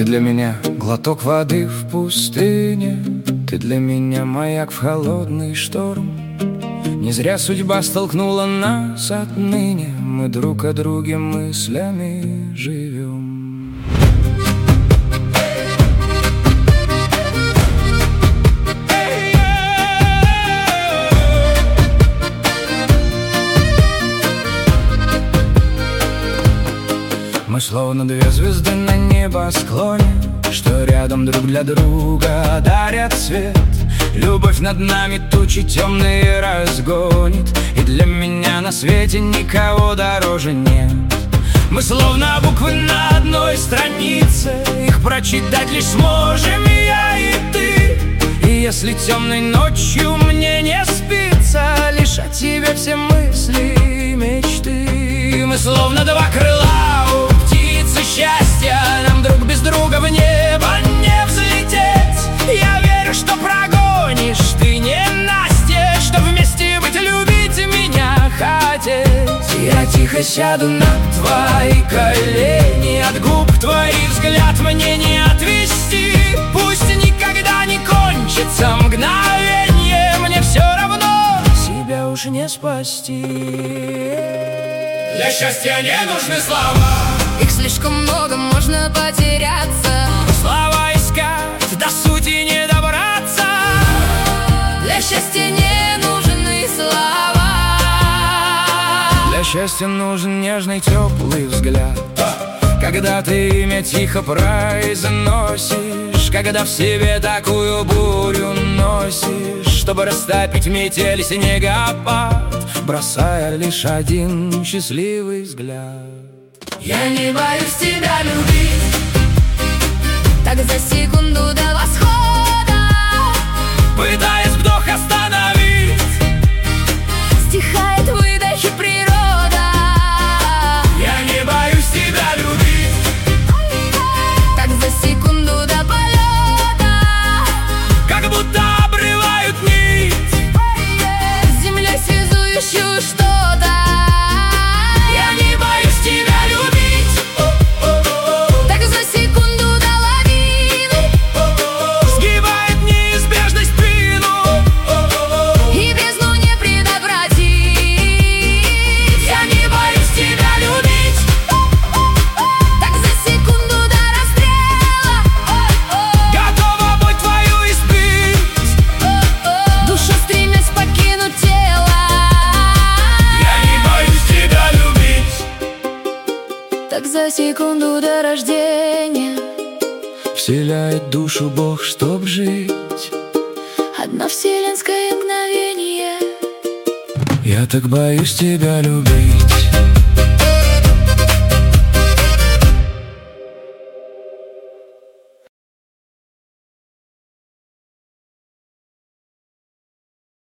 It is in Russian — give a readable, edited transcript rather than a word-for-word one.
Ты для меня глоток воды в пустыне, ты для меня маяк в холодный шторм. Не зря судьба столкнула нас отныне, мы друг о друге мыслями живем. Мы словно две звезды на небосклоне, что рядом друг для друга дарят свет. Любовь над нами тучи темные разгонит, и для меня на свете никого дороже нет. Мы словно буквы на одной странице, их прочитать лишь сможем я и ты. И если темной ночью мне не спится, лишь о тебе все мысли и мечты. Мы словно два крыла у птицы счастья, нам друг без друга в небо не взлететь. Я верю, что прогонишь ты ненастье, что вместе быть, любить меня хотеть. Я тихо сяду на твои колени, от губ твоих взгляд мне не отвести. Пусть никогда не кончится мгновенье, мне все равно, себя уж не спасти. Для счастья не нужны слова, их слишком много, можно потеряться. Слова искать, до сути не добраться. Для счастья не нужны слова. Для счастья нужен нежный теплый взгляд, когда ты имя тихо произносишь, когда в себе такую бурю носишь, чтобы растопить метель и снегопад, бросая лишь один счастливый взгляд. Я не боюсь тебя любить, так за секунду до восхода, пытаясь вдох остановить, стихает выдох и природа. Я не боюсь тебя любить, так за секунду до полета, как будто обрывают нить, землей связующую что-то. Я не боюсь тебя любить, так за секунду до лавину, сгибает неизбежность спину, и бездну не предотвратить. я не боюсь тебя любить, Так за секунду до расстрела, готова быть твою испить. душу стремясь покинуть тело. Я не боюсь тебя любить, Так за секунду до рождения, вселяет душу Бог, чтоб жить. одно вселенское мгновение. Я так боюсь тебя любить.